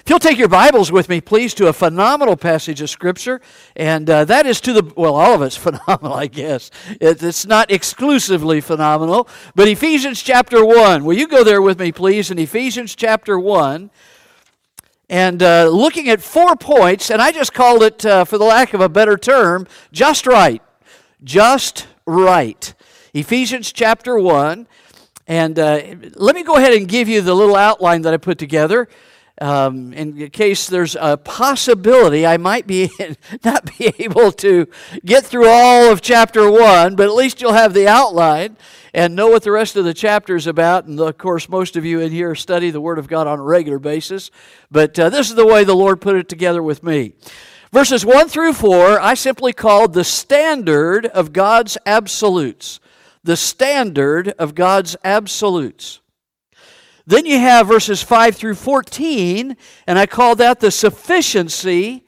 If you'll take your Bibles with me, please, to a phenomenal passage of Scripture, and that is all of it's phenomenal, I guess. It's not exclusively phenomenal, but Ephesians chapter 1. Will you go there with me, please, in Ephesians chapter 1, and looking at 4 points, and I just called it, for the lack of a better term, just right. Just right. Ephesians chapter 1, and let me go ahead and give you the little outline that I put together. In case there's a possibility I might not be able to get through all of chapter 1, but at least you'll have the outline and know what the rest of the chapter is about. And of course, most of you in here study the Word of God on a regular basis, but this is the way the Lord put it together with me. Verses 1 through 4, I simply called the standard of God's absolutes. The standard of God's absolutes. Then you have verses 5 through 14, and I call that the sufficiency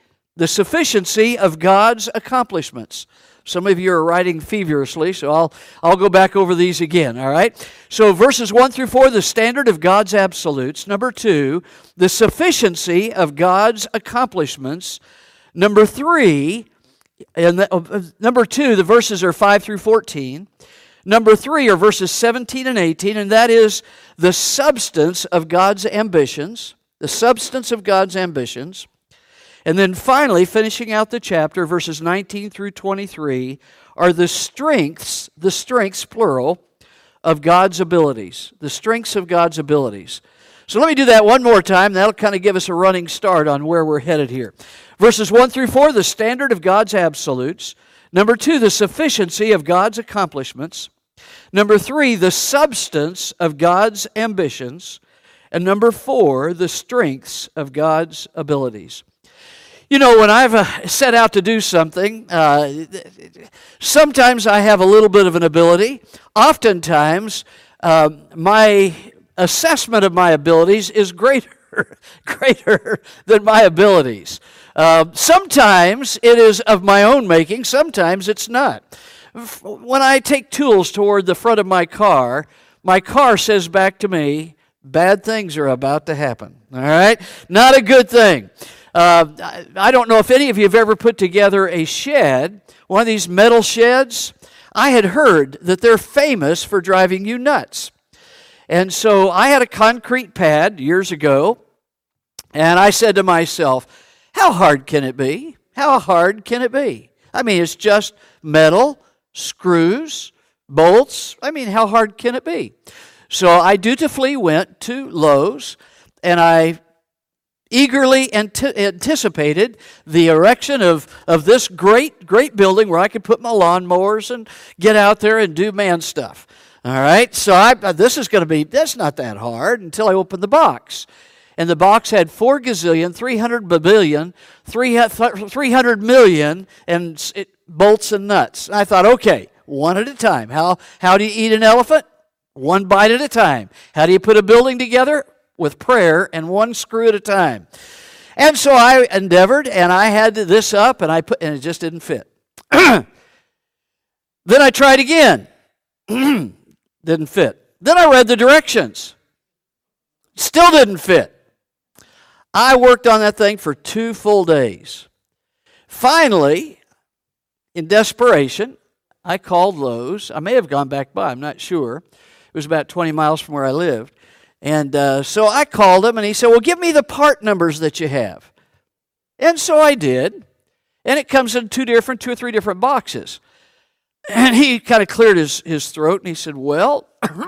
of God's accomplishments. Some of you are writing feverishly, so I'll go back over these again, all right? So verses 1 through 4, the standard of God's absolutes. Number 2, the sufficiency of God's accomplishments. Number 3, number 2, the verses are 5 through 14. Number 3 are verses 17 and 18, and that is the substance of God's ambitions. The substance of God's ambitions. And then finally, finishing out the chapter, verses 19 through 23, are the strengths, plural, of God's abilities. The strengths of God's abilities. So let me do that one more time. That'll kind of give us a running start on where we're headed here. Verses 1 through 4, the standard of God's absolutes. Number 2, the sufficiency of God's accomplishments. Number 3, the substance of God's ambitions. And number 4, the strengths of God's abilities. You know, when I've set out to do something, sometimes I have a little bit of an ability. Oftentimes, my assessment of my abilities is greater than my abilities. Sometimes it is of my own making, sometimes it's not. When I take tools toward the front of my car says back to me, bad things are about to happen. All right? Not a good thing. I don't know if any of you have ever put together a shed, one of these metal sheds. I had heard that they're famous for driving you nuts. And so I had a concrete pad years ago, and I said to myself, how hard can it be? How hard can it be? I mean, it's just metal, screws, bolts. I mean, how hard can it be? So I dutifully went to Lowe's, and I eagerly anticipated the erection of this great building where I could put my lawnmowers and get out there and do man stuff. All right, so that's not that hard until I opened the box. And the box had 300 million and bolts and nuts. And I thought, okay, one at a time. How do you eat an elephant? One bite at a time. How do you put a building together? With prayer and one screw at a time. And so I endeavored, and I had this up, and it just didn't fit. Then I tried again. Didn't fit. Then I read the directions. Still didn't fit. I worked on that thing for 2 full days. Finally, in desperation, I called Lowe's. I may have gone back by, I'm not sure. It was about 20 miles from where I lived. And so I called him, and he said, well, give me the part numbers that you have. And so I did. And it comes in 2 or 3 different boxes. And he kind of cleared his throat, and he said, well,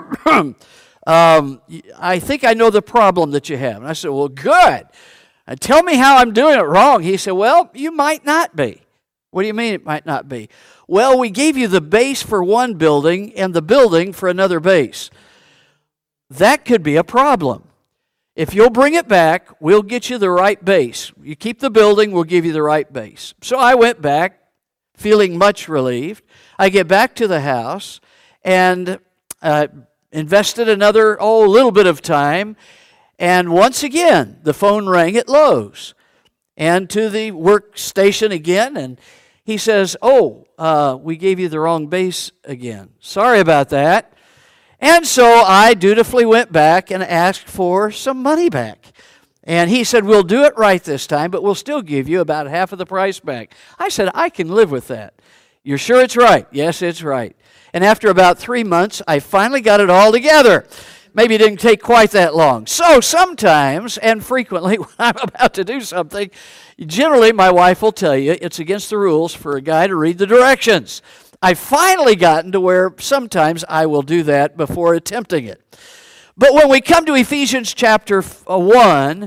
I think I know the problem that you have. And I said, well, good. Tell me how I'm doing it wrong. He said, well, you might not be. What do you mean it might not be? Well, we gave you the base for one building and the building for another base. That could be a problem. If you'll bring it back, we'll get you the right base. You keep the building, we'll give you the right base. So I went back, feeling much relieved. I get back to the house and invested another, little bit of time. And once again, the phone rang at Lowe's. And to the workstation again, and he says, we gave you the wrong base again. Sorry about that. And so I dutifully went back and asked for some money back. And he said, we'll do it right this time, but we'll still give you about half of the price back. I said, I can live with that. You're sure it's right? Yes, it's right. And after about 3 months, I finally got it all together. Maybe it didn't take quite that long. So sometimes and frequently when I'm about to do something, generally my wife will tell you it's against the rules for a guy to read the directions. I've finally gotten to where sometimes I will do that before attempting it. But when we come to Ephesians chapter 1,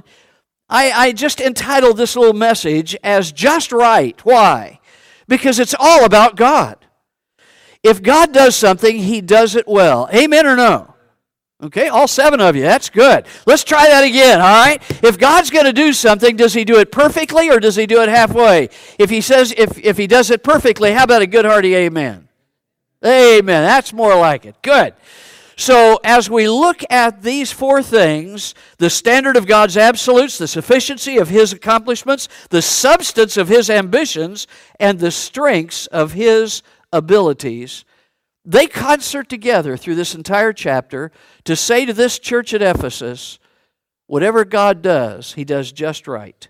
I just entitled this little message as Just Right. Why? Because it's all about God. If God does something, He does it well. Amen or no? Okay, all 7 of you, that's good. Let's try that again, all right? If God's going to do something, does He do it perfectly or does He do it halfway? If He says, if He does it perfectly, how about a good hearty amen? Amen, that's more like it. Good. So as we look at these 4 things, the standard of God's absolutes, the sufficiency of His accomplishments, the substance of His ambitions, and the strengths of His abilities, they concert together through this entire chapter to say to this church at Ephesus, whatever God does, He does just right.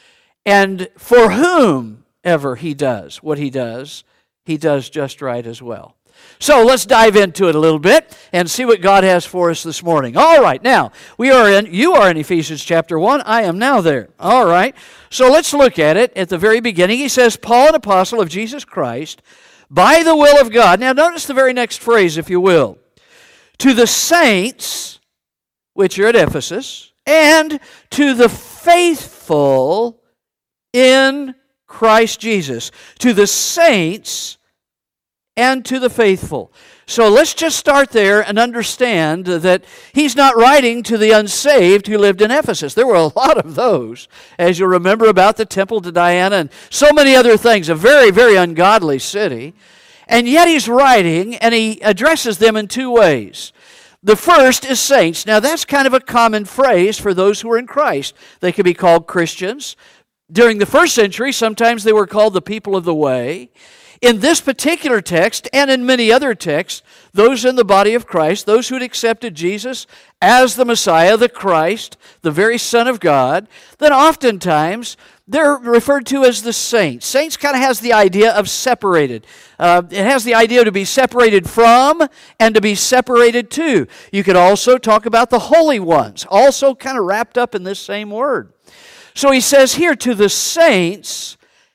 And for whomever He does what He does just right as well. So let's dive into it a little bit and see what God has for us this morning. All right, now, you are in Ephesians chapter 1. I am now there. All right, so let's look at it. At the very beginning, he says, Paul, an apostle of Jesus Christ, by the will of God. Now, notice the very next phrase, if you will. To the saints, which are at Ephesus, and to the faithful in Christ Jesus. To the saints and to the faithful. So let's just start there and understand that he's not writing to the unsaved who lived in Ephesus. There were a lot of those, as you'll remember about the temple to Diana and so many other things, a very, very ungodly city. And yet he's writing and he addresses them in 2 ways. The first is saints. Now that's kind of a common phrase for those who are in Christ. They could be called Christians. During the first century, sometimes they were called the people of the way. In this particular text, and in many other texts, those in the body of Christ, those who had accepted Jesus as the Messiah, the Christ, the very Son of God, then oftentimes they're referred to as the saints. Saints kind of has the idea of separated. It has the idea to be separated from and to be separated to. You could also talk about the holy ones, also kind of wrapped up in this same word. So he says here, to the saints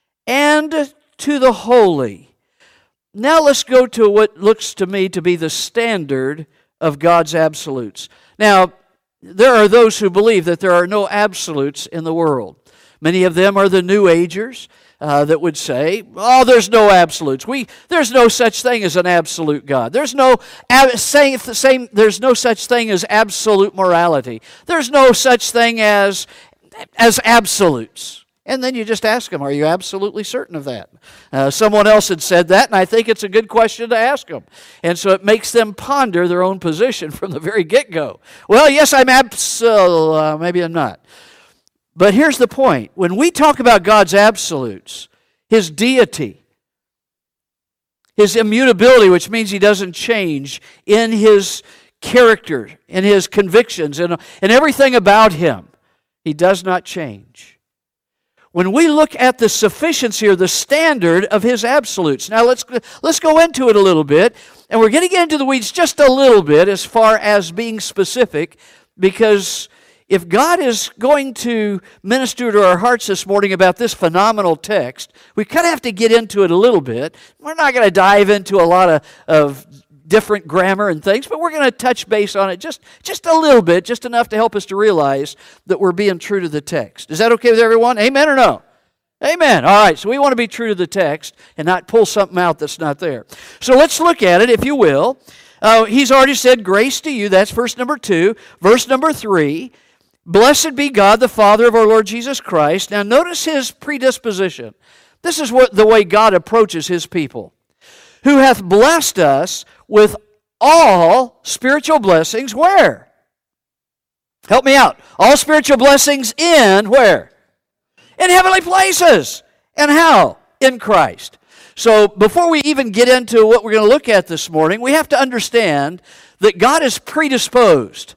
and to the holy. Now let's go to what looks to me to be the standard of God's absolutes. Now, there are those who believe that there are no absolutes in the world. Many of them are the New Agers that would say, oh, there's no absolutes. There's no such thing as an absolute God. There's no such thing as absolute morality. There's no such thing as absolutes. And then you just ask them, are you absolutely certain of that? Someone else had said that, and I think it's a good question to ask them. And so it makes them ponder their own position from the very get-go. Well, yes, I'm maybe I'm not. But here's the point. When we talk about God's absolutes, His deity, His immutability, which means He doesn't change in His character, in His convictions, and everything about Him, He does not change. When we look at the sufficiency or the standard of His absolutes. Now let's go into it a little bit, and we're going to get into the weeds just a little bit as far as being specific, because if God is going to minister to our hearts this morning about this phenomenal text, we kind of have to get into it a little bit. We're not going to dive into a lot of different grammar and things, but we're going to touch base on it just a little bit, just enough to help us to realize that we're being true to the text. Is that okay with everyone? Amen or no? Amen. All right, so we want to be true to the text and not pull something out that's not there. So let's look at it, if you will. He's already said grace to you. That's verse number 2. Verse number 3, blessed be God, the Father of our Lord Jesus Christ. Now notice His predisposition. This is the way God approaches His people. Who hath blessed us with all spiritual blessings, where? Help me out. All spiritual blessings in where? In heavenly places. And how? In Christ. So before we even get into what we're going to look at this morning, we have to understand that God is predisposed.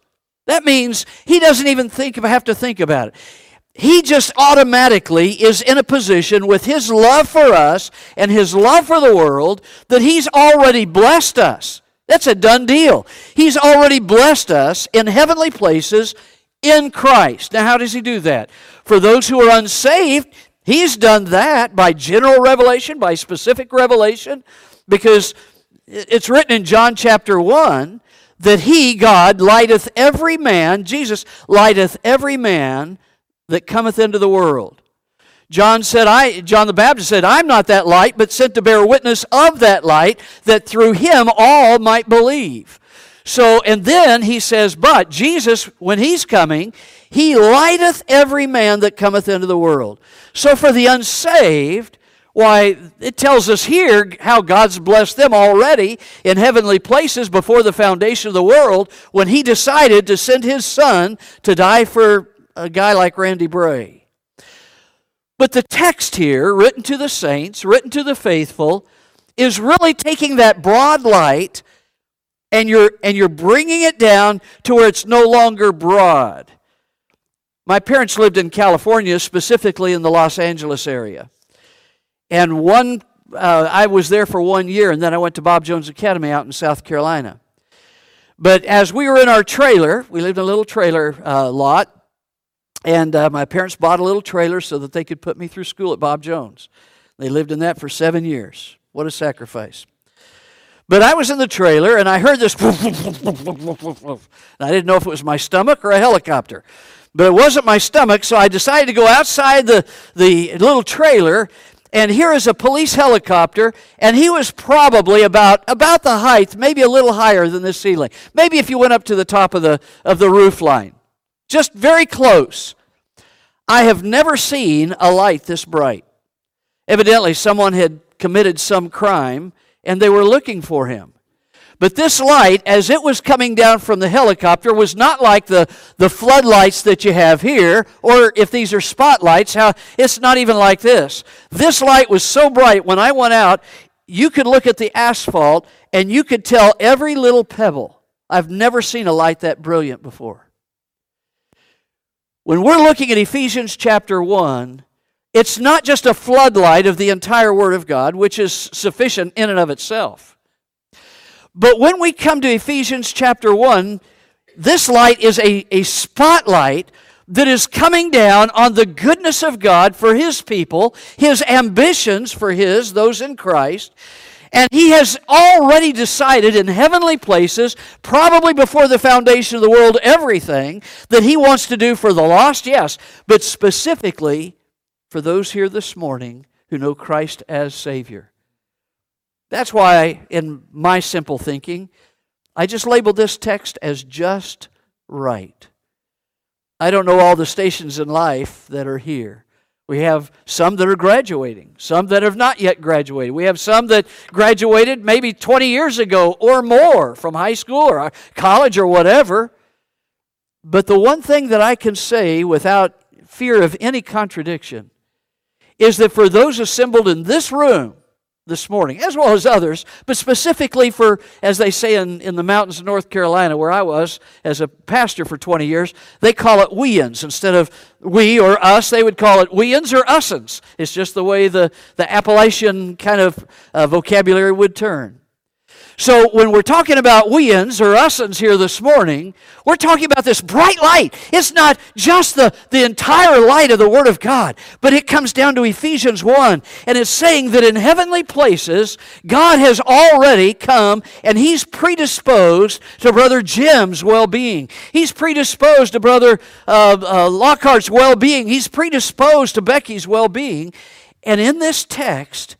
That means he doesn't even have to think about it. He just automatically is in a position with his love for us and his love for the world that he's already blessed us. That's a done deal. He's already blessed us in heavenly places in Christ. Now, how does he do that? For those who are unsaved, he's done that by general revelation, by specific revelation, because it's written in John chapter 1 that he, God, lighteth every man, Jesus lighteth every man that cometh into the world. John the Baptist said, I'm not that light, but sent to bear witness of that light, that through him all might believe. So, and then he says, but Jesus, when he's coming, he lighteth every man that cometh into the world. So for the unsaved, why, it tells us here how God's blessed them already in heavenly places before the foundation of the world when he decided to send his son to die for a guy like Randy Bray. But the text here, written to the saints, written to the faithful, is really taking that broad light and you're bringing it down to where it's no longer broad. My parents lived in California, specifically in the Los Angeles area. And I was there for 1 year, and then I went to Bob Jones Academy out in South Carolina. But as we were in our trailer, we lived in a little trailer lot, and my parents bought a little trailer so that they could put me through school at Bob Jones. They lived in that for 7 years. What a sacrifice. But I was in the trailer, and I heard this, and I didn't know if it was my stomach or a helicopter. But it wasn't my stomach, so I decided to go outside the little trailer. And here is a police helicopter, and he was probably about the height, maybe a little higher than this ceiling. Maybe if you went up to the top of the roof line. Just very close. I have never seen a light this bright. Evidently, someone had committed some crime, and they were looking for him. But this light, as it was coming down from the helicopter, was not like the floodlights that you have here, or if these are spotlights, it's not even like this. This light was so bright, when I went out, you could look at the asphalt, and you could tell every little pebble. I've never seen a light that brilliant before. When we're looking at Ephesians chapter 1, it's not just a floodlight of the entire Word of God, which is sufficient in and of itself. But when we come to Ephesians chapter 1, this light is a spotlight that is coming down on the goodness of God for His people, His ambitions for those in Christ. And He has already decided in heavenly places, probably before the foundation of the world, everything that He wants to do for the lost, yes, but specifically for those here this morning who know Christ as Savior. That's why, in my simple thinking, I just labeled this text as just right. I don't know all the stations in life that are here. We have some that are graduating, some that have not yet graduated. We have some that graduated maybe 20 years ago or more from high school or college or whatever. But the one thing that I can say without fear of any contradiction is that for those assembled in this room this morning, as well as others, but specifically for, as they say in the mountains of North Carolina, where I was as a pastor for 20 years, they call it weans. Instead of we or us, they would call it weans or us'uns. It's just the way the Appalachian kind of vocabulary would turn. So when we're talking about weans or us'uns here this morning, we're talking about this bright light. It's not just the entire light of the Word of God, but it comes down to Ephesians 1, and it's saying that in heavenly places, God has already come, and He's predisposed to Brother Jim's well-being. He's predisposed to Brother Lockhart's well-being. He's predisposed to Becky's well-being. And in this text,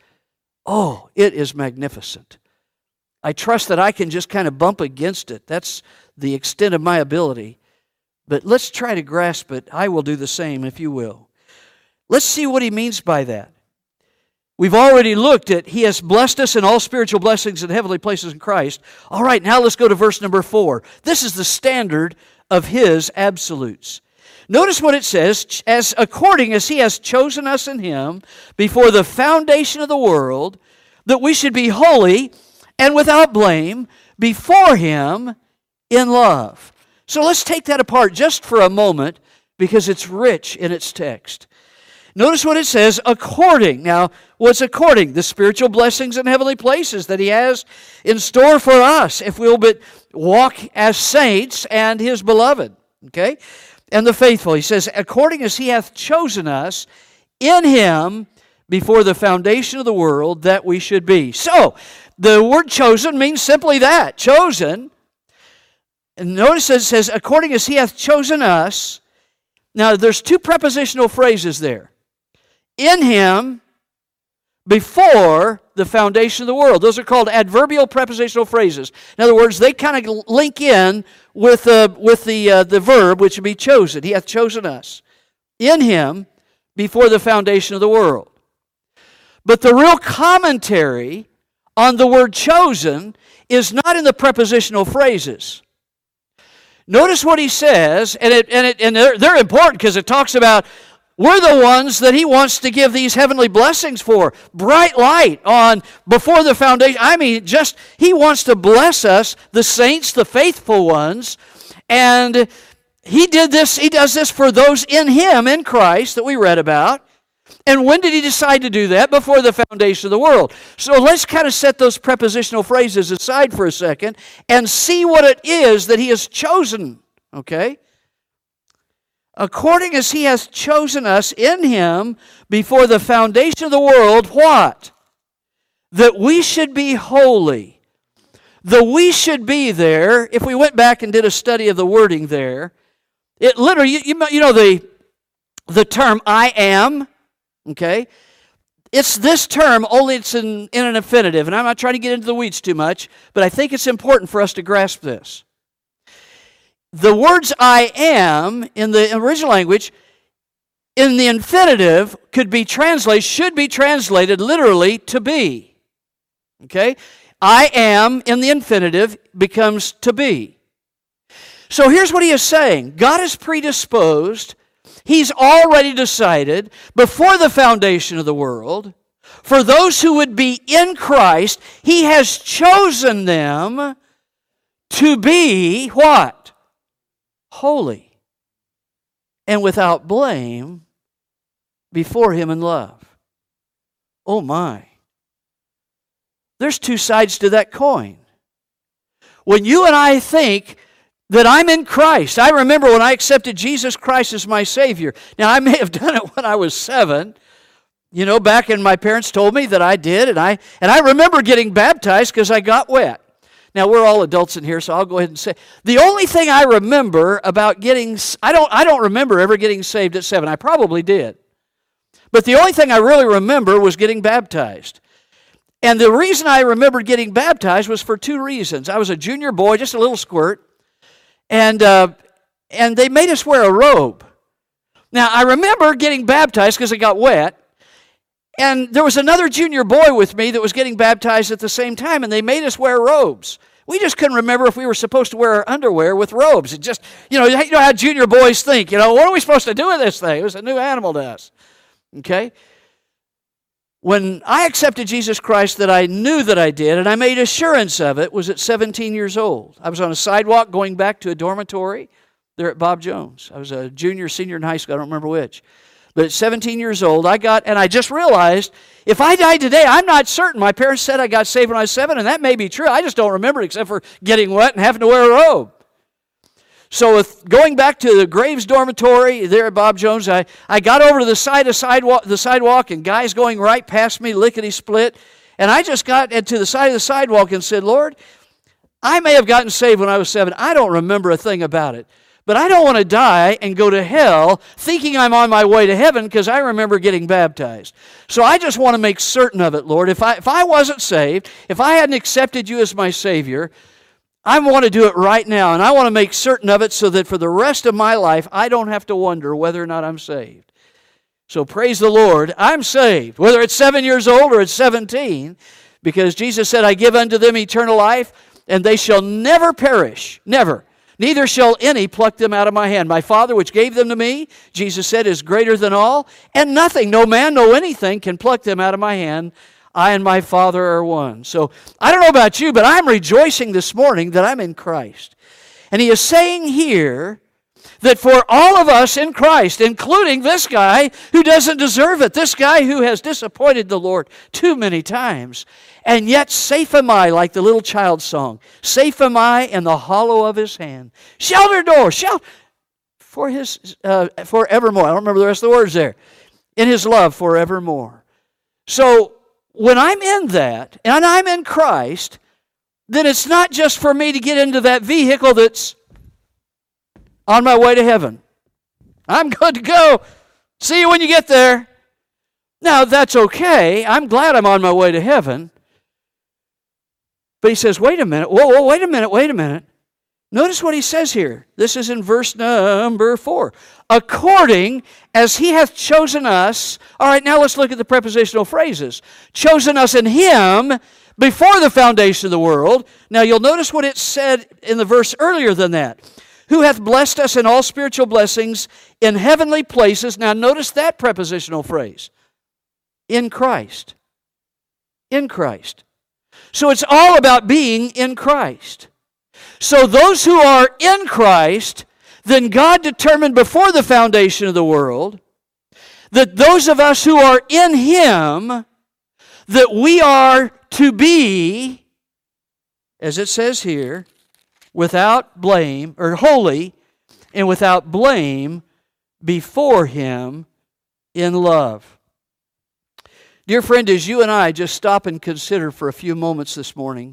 it is magnificent. I trust that I can just kind of bump against it. That's the extent of my ability. But let's try to grasp it. I will do the same, if you will. Let's see what he means by that. We've already looked at, He has blessed us in all spiritual blessings in heavenly places in Christ. All right, now let's go to verse number 4. This is the standard of His absolutes. Notice what it says, as according as He has chosen us in Him before the foundation of the world, that we should be holy and without blame before Him in love. So let's take that apart just for a moment because it's rich in its text. Notice what it says, according. Now, what's according? The spiritual blessings in heavenly places that He has in store for us if we'll but walk as saints and His beloved. Okay? And the faithful. He says, according as He hath chosen us in Him before the foundation of the world that we should be. So, the word chosen means simply that, chosen. And notice it says, according as He hath chosen us. Now, there's two prepositional phrases there. In Him, before the foundation of the world. Those are called adverbial prepositional phrases. In other words, they kind of link in with the verb, which would be chosen. He hath chosen us. In Him, before the foundation of the world. But the real commentary on the word chosen is not in the prepositional phrases. Notice what he says, and they're important because it talks about we're the ones that He wants to give these heavenly blessings for. Bright light on before the foundation. I mean, just He wants to bless us, the saints, the faithful ones. And He does this for those in Him, in Christ, that we read about. And when did He decide to do that? Before the foundation of the world. So let's kind of set those prepositional phrases aside for a second and see what it is that He has chosen. Okay? According as He hath chosen us in Him before the foundation of the world, what? That we should be holy. The we should be there, if we went back and did a study of the wording there, it literally, you know the term I am, okay? It's this term, only it's in an infinitive, and I'm not trying to get into the weeds too much, but I think it's important for us to grasp this. The words I am in the original language, in the infinitive, should be translated literally to be. Okay? I am in the infinitive becomes to be. So here's what he is saying. God is predisposed. He's already decided before the foundation of the world, for those who would be in Christ, He has chosen them to be what? Holy and without blame before Him in love. Oh my. There's two sides to that coin. When you and I think that I'm in Christ, I remember when I accepted Jesus Christ as my Savior. Now, I may have done it when I was 7. You know, back and my parents told me that I did, and I remember getting baptized because I got wet. Now, we're all adults in here, so I'll go ahead and say, the only thing I remember about I don't remember ever getting saved at 7. I probably did. But the only thing I really remember was getting baptized. And the reason I remembered getting baptized was for two reasons. I was a junior boy, just a little squirt, and they made us wear a robe. Now, I remember getting baptized because I got wet, and there was another junior boy with me that was getting baptized at the same time, and they made us wear robes. We just couldn't remember if we were supposed to wear our underwear with robes. It just, you know how junior boys think, what are we supposed to do with this thing? It was a new animal to us. Okay? When I accepted Jesus Christ, that I knew that I did, and I made assurance of it, was at 17 years old. I was on a sidewalk going back to a dormitory there at Bob Jones. I was a junior, senior in high school, I don't remember which. But at 17 years old, I just realized, if I died today, I'm not certain. My parents said I got saved when I was 7, and that may be true. I just don't remember except for getting wet and having to wear a robe. So with going back to the Graves dormitory there at Bob Jones, I got over to the sidewalk, and guys going right past me, lickety-split. And I just got to the side of the sidewalk and said, Lord, I may have gotten saved when I was 7. I don't remember a thing about it. But I don't want to die and go to hell thinking I'm on my way to heaven because I remember getting baptized. So I just want to make certain of it, Lord. If I wasn't saved, if I hadn't accepted you as my Savior, I want to do it right now. And I want to make certain of it so that for the rest of my life, I don't have to wonder whether or not I'm saved. So praise the Lord, I'm saved. Whether it's 7 years old or it's 17, because Jesus said, I give unto them eternal life, and they shall never perish, never. Neither shall any pluck them out of my hand. My Father which gave them to me, Jesus said, is greater than all, and nothing, no man, no anything can pluck them out of my hand. I and my Father are one. So I don't know about you, but I'm rejoicing this morning that I'm in Christ. And he is saying here that for all of us in Christ, including this guy who doesn't deserve it, this guy who has disappointed the Lord too many times, and yet safe am I, like the little child's song, safe am I in the hollow of his hand. Shelter door, shelter for his forevermore. I don't remember the rest of the words there. In his love forevermore. So when I'm in that, and I'm in Christ, then it's not just for me to get into that vehicle that's on my way to heaven. I'm good to go. See you when you get there. Now, that's okay. I'm glad I'm on my way to heaven. But he says, wait a minute. Whoa, wait a minute. Notice what he says here. This is in verse number 4. According as he hath chosen us. All right, now let's look at the prepositional phrases. Chosen us in him before the foundation of the world. Now, you'll notice what it said in the verse earlier than that. Who hath blessed us in all spiritual blessings in heavenly places. Now notice that prepositional phrase. In Christ. In Christ. So it's all about being in Christ. So those who are in Christ, then God determined before the foundation of the world that those of us who are in Him, that we are to be, as it says here, without blame, or holy, and without blame before Him in love. Dear friend, as you and I just stop and consider for a few moments this morning,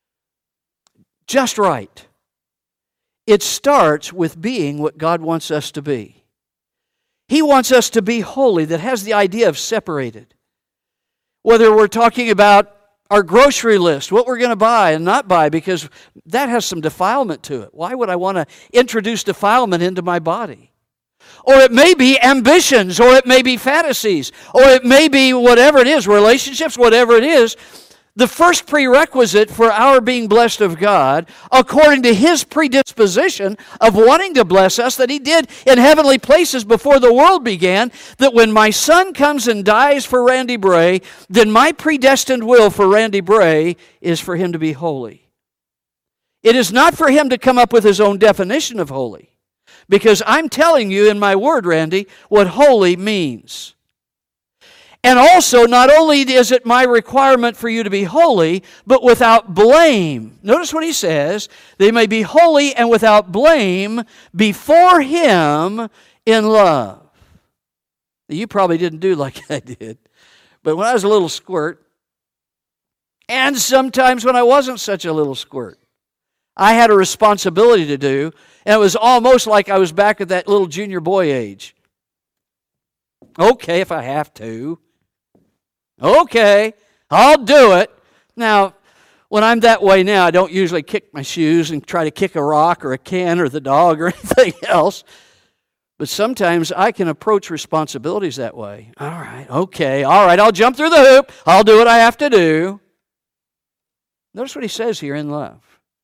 just right. It starts with being what God wants us to be. He wants us to be holy, that has the idea of separated. Whether we're talking about our grocery list, what we're going to buy and not buy, because that has some defilement to it. Why would I want to introduce defilement into my body? Or it may be ambitions, or it may be fantasies, or it may be whatever it is, relationships, whatever it is. The first prerequisite for our being blessed of God, according to His predisposition of wanting to bless us, that He did in heavenly places before the world began, that when my son comes and dies for Randy Bray, then my predestined will for Randy Bray is for him to be holy. It is not for him to come up with his own definition of holy, because I'm telling you in my word, Randy, what holy means. And also, not only is it my requirement for you to be holy, but without blame. Notice what he says. They may be holy and without blame before Him in love. You probably didn't do like I did. But when I was a little squirt, and sometimes when I wasn't such a little squirt, I had a responsibility to do, and it was almost like I was back at that little junior boy age. Okay, if I have to. Okay, I'll do it. Now, when I'm that way now, I don't usually kick my shoes and try to kick a rock or a can or the dog or anything else. But sometimes I can approach responsibilities that way. All right, okay, all right, I'll jump through the hoop. I'll do what I have to do. Notice what he says here in love.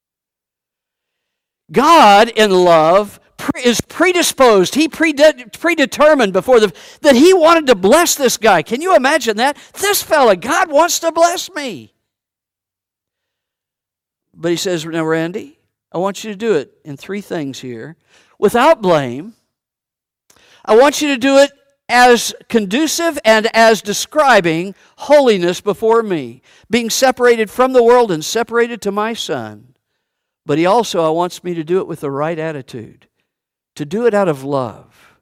God in love is predisposed. He predetermined before that He wanted to bless this guy. Can you imagine that? This fella, God wants to bless me. But He says, now Randy, I want you to do it in 3 things here. Without blame. I want you to do it as conducive and as describing holiness before me. Being separated from the world and separated to my Son. But He also wants me to do it with the right attitude. To do it out of love.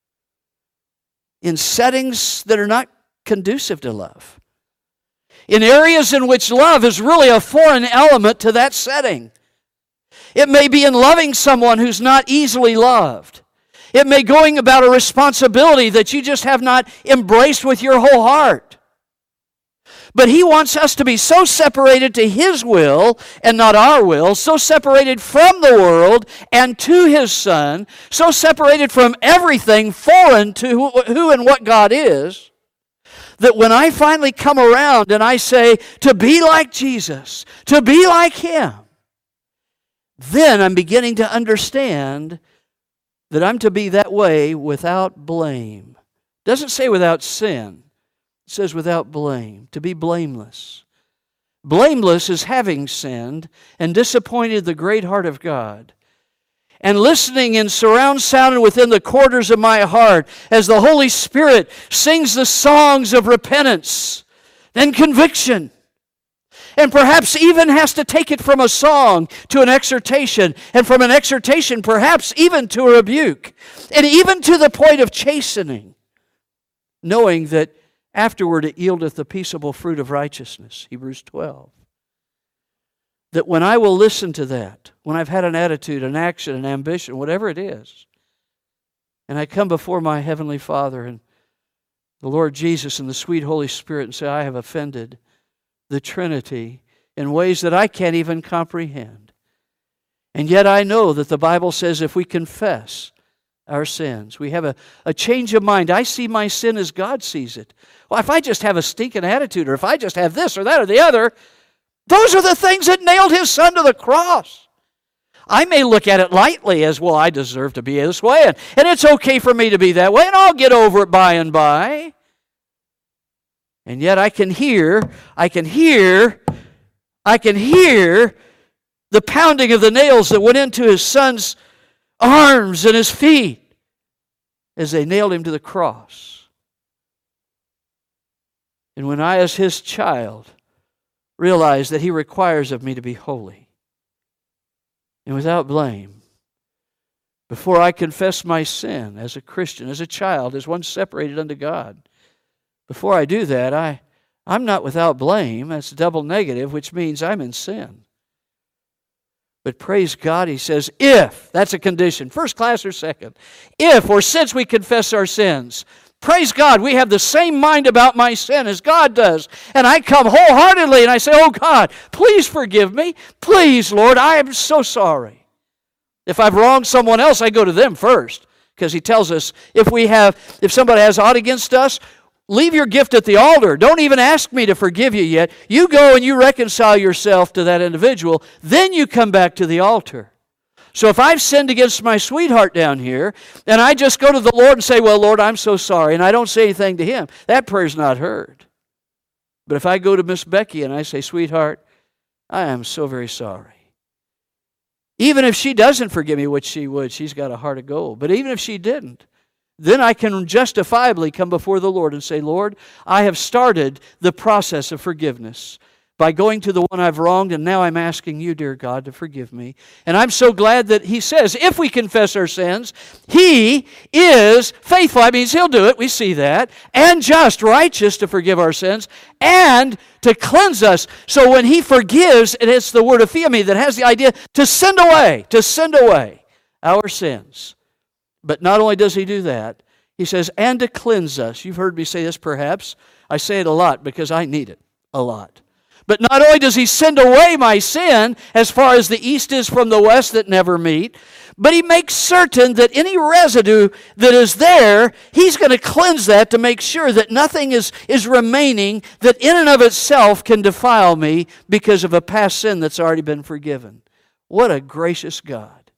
In settings that are not conducive to love. In areas in which love is really a foreign element to that setting. It may be in loving someone who's not easily loved. It may be going about a responsibility that you just have not embraced with your whole heart. But He wants us to be so separated to His will and not our will, so separated from the world and to His Son, so separated from everything foreign to who and what God is, that when I finally come around and I say, to be like Jesus, to be like Him, then I'm beginning to understand that I'm to be that way without blame. It doesn't say without sin. It says without blame, to be blameless. Blameless is having sinned and disappointed the great heart of God. and listening in surround sound and within the quarters of my heart as the Holy Spirit sings the songs of repentance and conviction. And perhaps even has to take it from a song to an exhortation, and from an exhortation perhaps even to a rebuke, and even to the point of chastening, knowing that afterward it yieldeth the peaceable fruit of righteousness, Hebrews 12. That when I will listen to that, when I've had an attitude, an action, an ambition, whatever it is, and I come before my Heavenly Father and the Lord Jesus and the sweet Holy Spirit and say, I have offended the Trinity in ways that I can't even comprehend. And yet I know that the Bible says if we confess our sins, we have a change of mind. I see my sin as God sees it. Well, if I just have a stinking attitude, or if I just have this or that or the other, those are the things that nailed His Son to the cross. I may look at it lightly as, well, I deserve to be this way, and it's okay for me to be that way, and I'll get over it by and by. And yet I can hear the pounding of the nails that went into His Son's arms and His feet as they nailed Him to the cross. And when I, as His child, realize that He requires of me to be holy and without blame, before I confess my sin as a Christian, as a child, as one separated unto God, before I do that, I'm not without blame. That's double negative, which means I'm in sin. But praise God, He says, if, that's a condition, first class or second, if or since we confess our sins, praise God, we have the same mind about my sin as God does. And I come wholeheartedly and I say, oh God, please forgive me. Please, Lord, I am so sorry. If I've wronged someone else, I go to them first. Because He tells us, if somebody has aught against us, leave your gift at the altar. Don't even ask me to forgive you yet. You go and you reconcile yourself to that individual. Then you come back to the altar. So if I've sinned against my sweetheart down here, and I just go to the Lord and say, well, Lord, I'm so sorry, and I don't say anything to Him, that prayer's not heard. But if I go to Miss Becky and I say, sweetheart, I am so very sorry. Even if she doesn't forgive me, which she would, she's got a heart of gold. But even if she didn't, then I can justifiably come before the Lord and say, Lord, I have started the process of forgiveness by going to the one I've wronged, and now I'm asking you, dear God, to forgive me. And I'm so glad that He says, if we confess our sins, He is faithful. That means He'll do it, we see that, and just, righteous to forgive our sins, and to cleanse us. So when He forgives, and it's the word aphiemi that has the idea to send away our sins. But not only does He do that, He says, and to cleanse us. You've heard me say this perhaps. I say it a lot because I need it a lot. But not only does He send away my sin as far as the east is from the west that never meet, but He makes certain that any residue that is there, He's going to cleanse that to make sure that nothing is remaining that in and of itself can defile me because of a past sin that's already been forgiven. What a gracious God.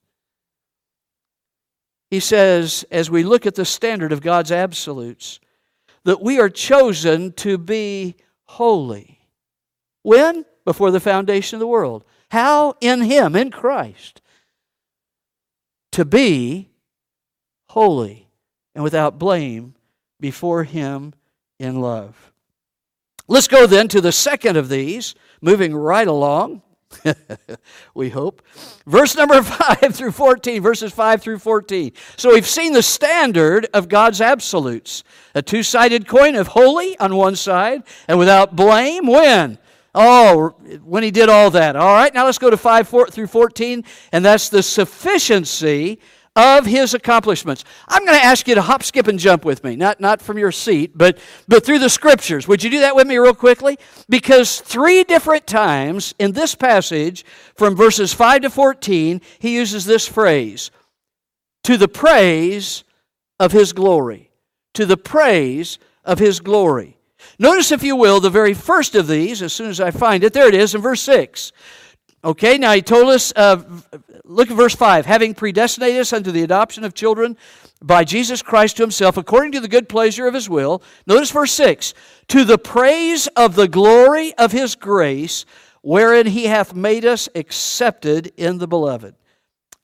He says, as we look at the standard of God's absolutes, that we are chosen to be holy. When? Before the foundation of the world. How? In Him, in Christ. To be holy and without blame before Him in love. Let's go then to the second of these, moving right along. We hope. Verse number 5 through 14, verses 5 through 14. So we've seen the standard of God's absolutes. A two-sided coin of holy on one side and without blame. When? Oh, when He did all that. All right, now let's go to 5 through 14, and that's the sufficiency of His accomplishments. I'm going to ask you to hop, skip, and jump with me. Not from your seat, but through the Scriptures. Would you do that with me real quickly? Because 3 different times in this passage, from verses 5 to 14, He uses this phrase, to the praise of His glory. To the praise of His glory. Notice, if you will, the very first of these, as soon as I find it, there it is in verse 6. Okay, now He told us, look at verse 5, having predestinated us unto the adoption of children by Jesus Christ to Himself, according to the good pleasure of His will. Notice verse 6, to the praise of the glory of His grace, wherein He hath made us accepted in the Beloved.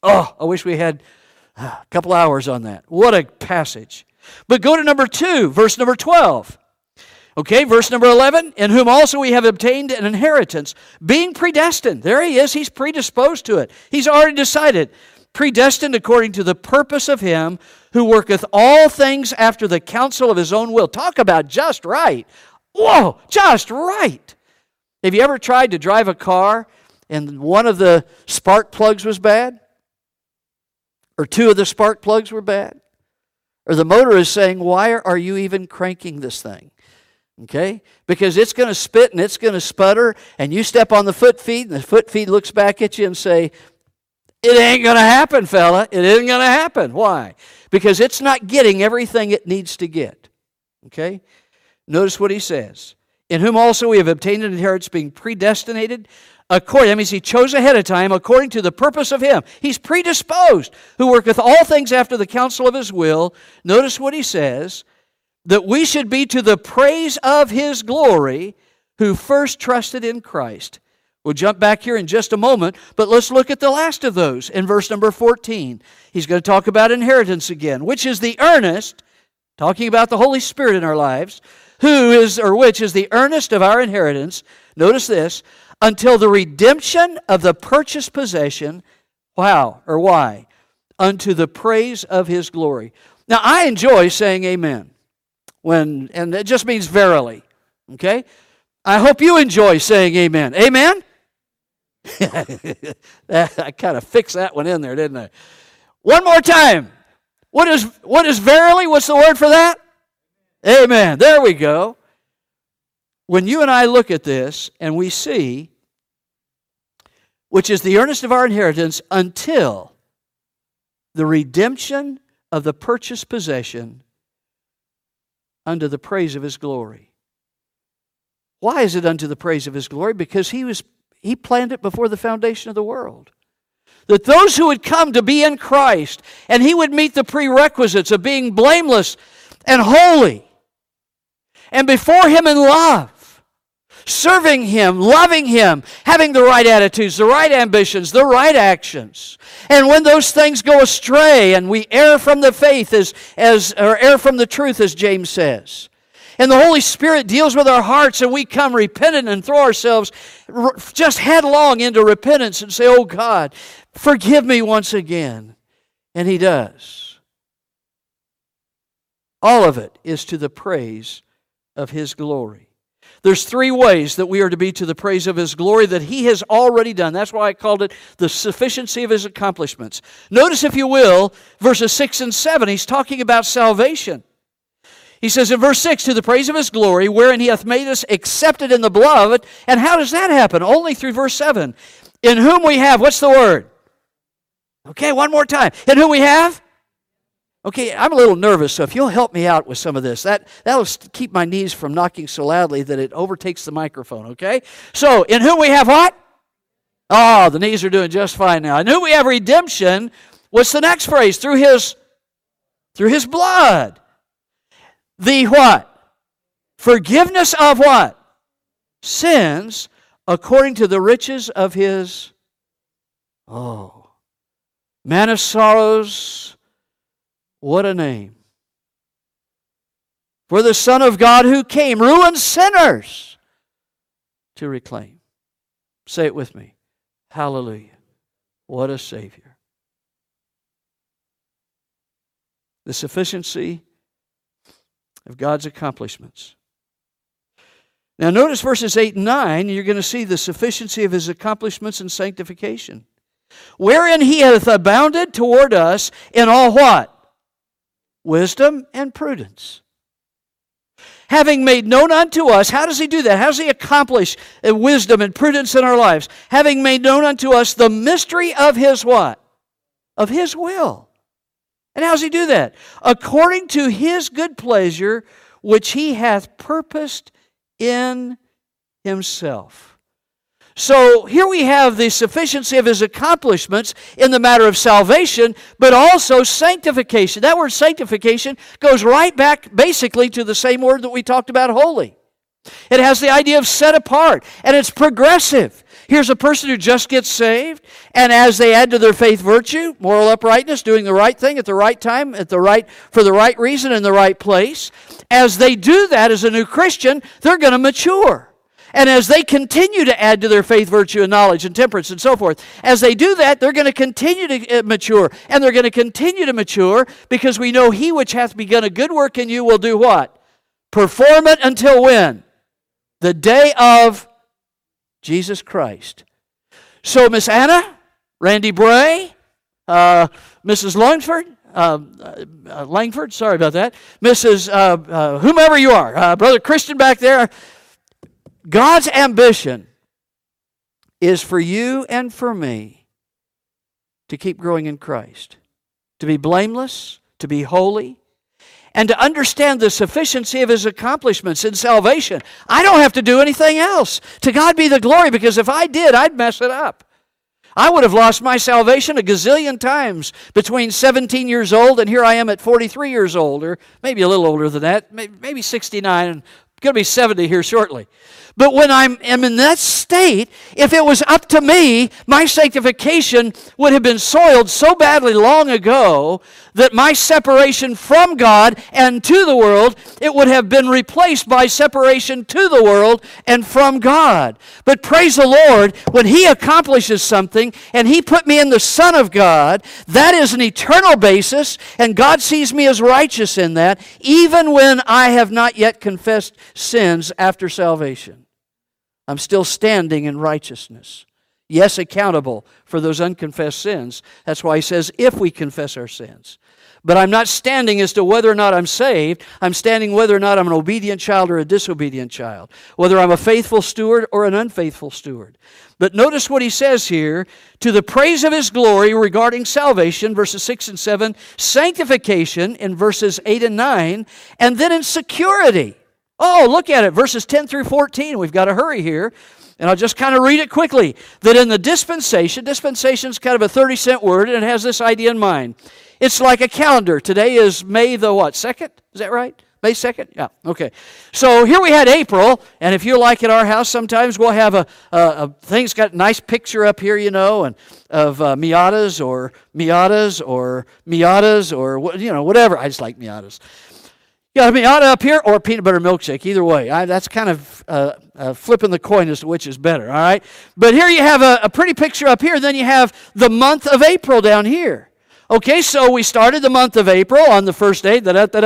Oh, I wish we had a couple hours on that. What a passage. But go to number 2, verse number 12. Okay, verse number 11, in whom also we have obtained an inheritance, being predestined. There he is, he's predisposed to it. He's already decided. Predestined according to the purpose of him who worketh all things after the counsel of his own will. Talk about just right. Whoa, just right. Have you ever tried to drive a car and one of the spark plugs was bad? Or 2 of the spark plugs were bad? Or the motor is saying, why are you even cranking this thing? Okay? Because it's going to spit and it's going to sputter, and you step on the foot feed, and the foot feed looks back at you and say, it ain't going to happen, fella. It isn't going to happen. Why? Because it's not getting everything it needs to get. Okay? Notice what he says. In whom also we have obtained an inheritance, being predestinated according, that means he chose ahead of time, according to the purpose of him. He's predisposed, who worketh all things after the counsel of his will. Notice what he says, that we should be to the praise of his glory, who first trusted in Christ. We'll jump back here in just a moment, but let's look at the last of those in verse number 14. He's going to talk about inheritance again, which is the earnest, talking about the Holy Spirit in our lives, which is the earnest of our inheritance. Notice this, until the redemption of the purchased possession, why? Unto the praise of his glory. Now, I enjoy saying amen. And it just means verily. Okay? I hope you enjoy saying amen. Amen? I kind of fixed that one in there, didn't I? One more time. What is verily? What's the word for that? Amen. There we go. When you and I look at this and we see, which is the earnest of our inheritance until the redemption of the purchased possession unto the praise of his glory. Why is it unto the praise of his glory? Because he planned it before the foundation of the world. That those who would come to be in Christ, and he would meet the prerequisites of being blameless and holy, and before him in love, serving him, loving him, having the right attitudes, the right ambitions, the right actions. And when those things go astray and we err from the faith or err from the truth, as James says, and the Holy Spirit deals with our hearts and we come repentant and throw ourselves just headlong into repentance and say, oh God, forgive me once again. And he does. All of it is to the praise of his glory. There's 3 ways that we are to be to the praise of his glory that he has already done. That's why I called it the sufficiency of his accomplishments. Notice, if you will, verses 6 and 7. He's talking about salvation. He says in verse 6, to the praise of his glory, wherein he hath made us accepted in the beloved. And how does that happen? Only through verse 7. In whom we have, what's the word? Okay, one more time. In whom we have? Okay, I'm a little nervous, so if you'll help me out with some of this, that'll keep my knees from knocking so loudly that it overtakes the microphone, okay? So, in whom we have what? Oh, the knees are doing just fine now. In whom we have redemption. What's the next phrase? Through his blood. The what? Forgiveness of what? Sins, according to the riches of his, man of sorrows. What a name. For the Son of God who came, ruined sinners, to reclaim. Say it with me. Hallelujah. What a Savior. The sufficiency of God's accomplishments. Now notice verses 8 and 9, you're going to see the sufficiency of his accomplishments in sanctification. Wherein he hath abounded toward us in all what? Wisdom and prudence. Having made known unto us, how does he do that? How does he accomplish wisdom and prudence in our lives? Having made known unto us the mystery of his what? Of his will. And how does he do that? According to his good pleasure, which he hath purposed in himself. So here we have the sufficiency of his accomplishments in the matter of salvation, but also sanctification. That word sanctification goes right back basically to the same word that we talked about, holy. It has the idea of set apart, and it's progressive. Here's a person who just gets saved, and as they add to their faith virtue, moral uprightness, doing the right thing at the right time, for the right reason, in the right place, as they do that as a new Christian, they're going to mature. And as they continue to add to their faith, virtue, and knowledge, and temperance, and so forth, as they do that, they're going to continue to mature. And they're going to continue to mature because we know He which hath begun a good work in you will do what? Perform it until when? The day of Jesus Christ. So Miss Anna, Randy Bray, Mrs. Langford, sorry about that, Mrs. Whomever you are, Brother Christian back there, God's ambition is for you and for me to keep growing in Christ, to be blameless, to be holy, and to understand the sufficiency of His accomplishments in salvation. I don't have to do anything else. To God be the glory, because if I did, I'd mess it up. I would have lost my salvation a gazillion times between 17 years old and here I am at 43 years old, or maybe a little older than that, maybe 69, and going to be 70 here shortly. But when I'm in that state, if it was up to me, my sanctification would have been soiled so badly long ago that my separation from God and to the world, it would have been replaced by separation to the world and from God. But praise the Lord, when He accomplishes something and He put me in the Son of God, that is an eternal basis, and God sees me as righteous in that, even when I have not yet confessed sins after salvation. I'm still standing in righteousness. Yes, accountable for those unconfessed sins. That's why He says, if we confess our sins. But I'm not standing as to whether or not I'm saved. I'm standing whether or not I'm an obedient child or a disobedient child. Whether I'm a faithful steward or an unfaithful steward. But notice what he says here. To the praise of His glory regarding salvation, verses 6 and 7. Sanctification in verses 8 and 9. And then in security. Oh, look at it, verses 10 through 14. We've got to hurry here. And I'll just kind of read it quickly. That in the dispensation is kind of a 30-cent word, and it has this idea in mind. It's like a calendar. Today is May the what, 2nd? Is that right? May 2nd? Yeah, okay. So here we had April, and if you're like at our house, sometimes we'll have a thing's got a nice picture up here, you know, and of Miatas or whatever. I just like Miatas. Yeah, Miata up here or peanut butter milkshake, either way. That's kind of flipping the coin as to which is better, all right? But here you have a pretty picture up here. Then you have the month of April down here. Okay, so we started the month of April on the first day.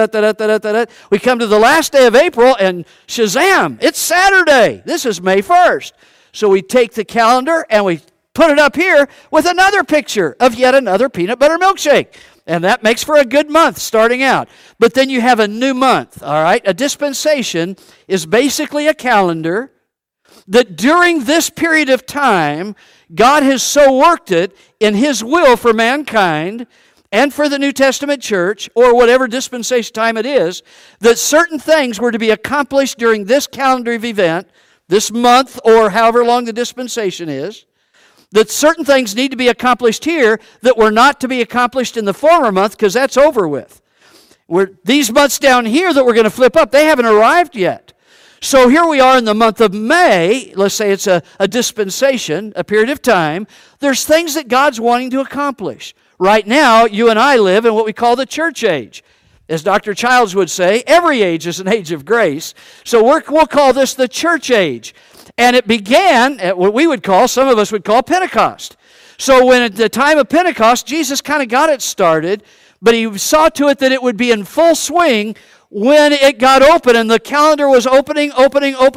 We come to the last day of April, and shazam, it's Saturday. This is May 1st. So we take the calendar and we put it up here with another picture of yet another peanut butter milkshake. And that makes for a good month starting out. But then you have a new month, all right? A dispensation is basically a calendar that during this period of time, God has so worked it in His will for mankind and for the New Testament church, or whatever dispensation time it is, that certain things were to be accomplished during this calendar of event, this month, or however long the dispensation is, that certain things need to be accomplished here that were not to be accomplished in the former month because that's over with. These months down here that we're going to flip up, they haven't arrived yet. So here we are in the month of May. Let's say it's a dispensation, a period of time. There's things that God's wanting to accomplish. Right now, you and I live in what we call the church age. As Dr. Childs would say, every age is an age of grace. So we'll call this the church age. And it began at what we would call, some of us would call Pentecost. So when at the time of Pentecost, Jesus kind of got it started, but He saw to it that it would be in full swing when it got open, and the calendar was opening. Oh,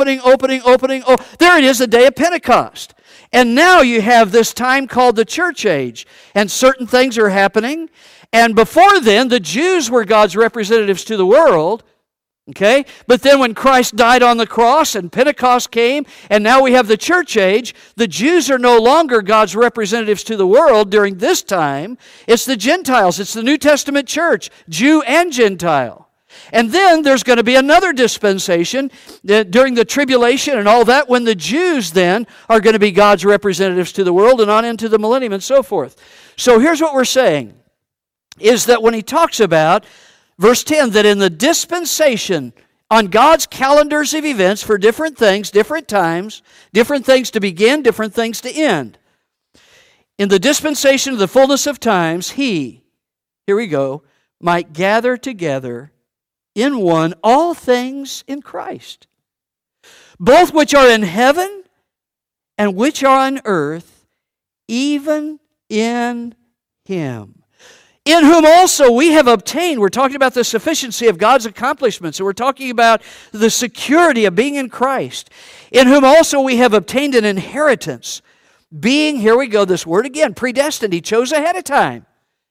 there it is, the day of Pentecost. And now you have this time called the church age, and certain things are happening. And before then, the Jews were God's representatives to the world. Okay? But then when Christ died on the cross and Pentecost came, and now we have the church age, the Jews are no longer God's representatives to the world during this time. It's the Gentiles. It's the New Testament church, Jew and Gentile. And then there's going to be another dispensation during the tribulation and all that, when the Jews then are going to be God's representatives to the world and on into the millennium and so forth. So here's what we're saying, is that when he talks about Verse 10, that in the dispensation on God's calendars of events for different things, different times, different things to begin, different things to end. In the dispensation of the fullness of times, He, here we go, might gather together in one all things in Christ, both which are in heaven and which are on earth, even in Him, in whom also we have obtained. We're talking about the sufficiency of God's accomplishments, and we're talking about the security of being in Christ, in whom also we have obtained an inheritance, being, here we go, this word again, predestined. He chose ahead of time,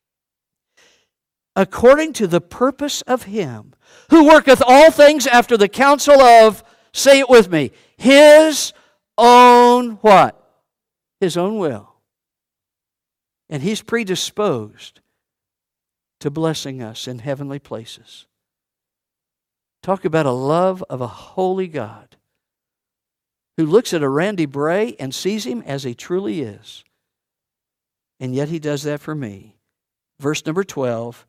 according to the purpose of Him who worketh all things after the counsel of, say it with me, His own what? His own will. And He's predisposed to blessing us in heavenly places. Talk about a love of a holy God who looks at a Randy Bray and sees him as he truly is. And yet He does that for me. Verse number 12,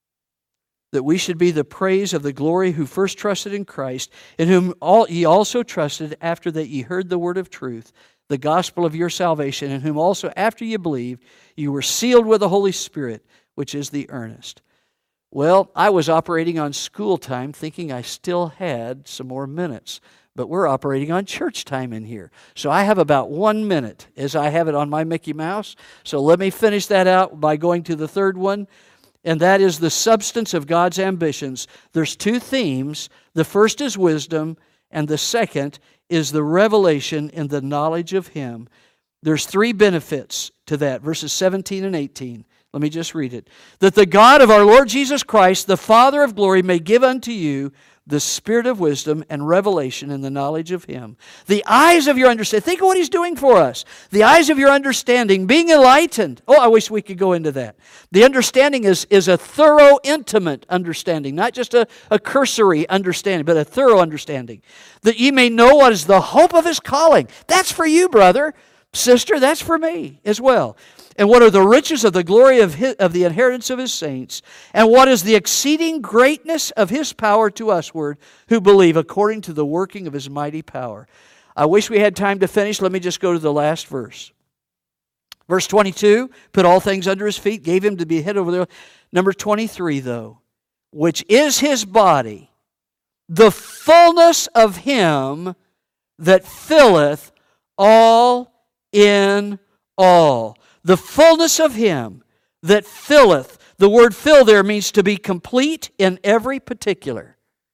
that we should be the praise of the glory who first trusted in Christ, in whom ye also trusted after that ye heard the word of truth, the gospel of your salvation, in whom also after ye believed, you were sealed with the Holy Spirit, which is the earnest. Well, I was operating on school time thinking I still had some more minutes, but we're operating on church time in here. So I have about 1 minute as I have it on my Mickey Mouse. So let me finish that out by going to the third one, and that is the substance of God's ambitions. There's two themes. The first is wisdom, and the second is the revelation in the knowledge of Him. There's three benefits to that, verses 17 and 18. Let me just read it. That the God of our Lord Jesus Christ, the Father of glory, may give unto you the spirit of wisdom and revelation in the knowledge of Him. The eyes of your understanding. Think of what He's doing for us. The eyes of your understanding being enlightened. Oh, I wish we could go into that. The understanding is a thorough, intimate understanding. Not just a cursory understanding, but a thorough understanding. That ye may know what is the hope of His calling. That's for you, brother, sister. That's for me as well. And what are the riches of the glory of the inheritance of His saints? And what is the exceeding greatness of His power to usward who believe, according to the working of His mighty power? I wish we had time to finish. Let me just go to the last verse. Verse 22, put all things under His feet, gave Him to be head over there. Number 23, though, which is His body, the fullness of Him that filleth all in all. The fullness of Him that filleth. The word fill there means to be complete in every particular.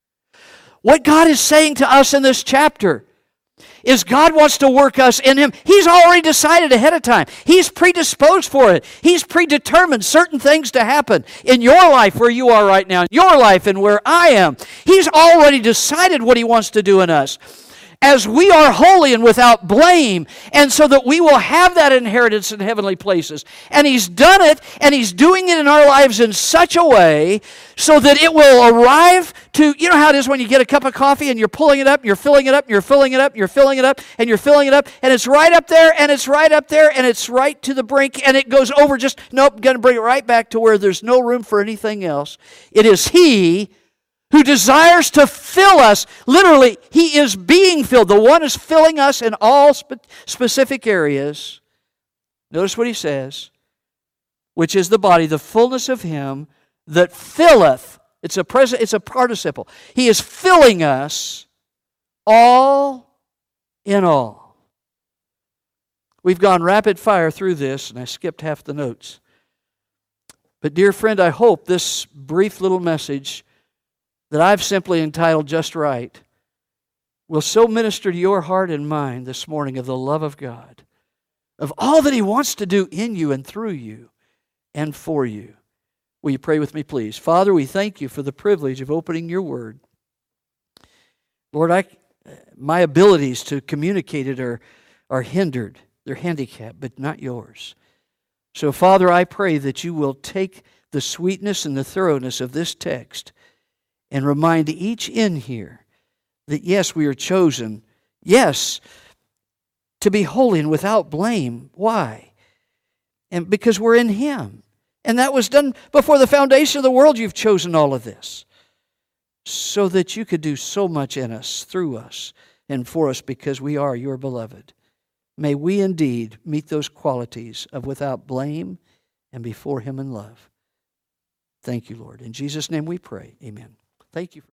What God is saying to us in this chapter is God wants to work us in Him. He's already decided ahead of time. He's predisposed for it. He's predetermined certain things to happen in your life where you are right now, in your life and where I am. He's already decided what He wants to do in us, as we are holy and without blame, and so that we will have that inheritance in heavenly places. And He's done it, and He's doing it in our lives in such a way so that it will arrive to, you know how it is when you get a cup of coffee and you're pulling it up, and you're filling it up, and you're filling it up, and you're filling it up, and you're filling it up, and it's right up there, and it's right up there, and it's right to the brink, and it goes over just, nope, going to bring it right back to where there's no room for anything else. It is He who desires to fill us. Literally, He is being filled. The one is filling us in all specific areas. Notice what He says, which is the body, the fullness of Him that filleth. It's a participle. He is filling us all in all. We've gone rapid fire through this, and I skipped half the notes. But dear friend, I hope this brief little message that I've simply entitled Just Right will so minister to your heart and mind this morning of the love of God, of all that He wants to do in you and through you and for you. Will you pray with me, please? Father, we thank You for the privilege of opening Your Word. Lord, my abilities to communicate it are hindered. They're handicapped, but not Yours. So, Father, I pray that You will take the sweetness and the thoroughness of this text and remind each in here that yes, we are chosen, yes, to be holy and without blame. Why? And because we're in Him. And that was done before the foundation of the world. You've chosen all of this. so that you could do so much in us, through us, and for us because we are your beloved. May we indeed meet those qualities of without blame and before Him in love. Thank you, Lord. In Jesus' name we pray. Amen. Thank you.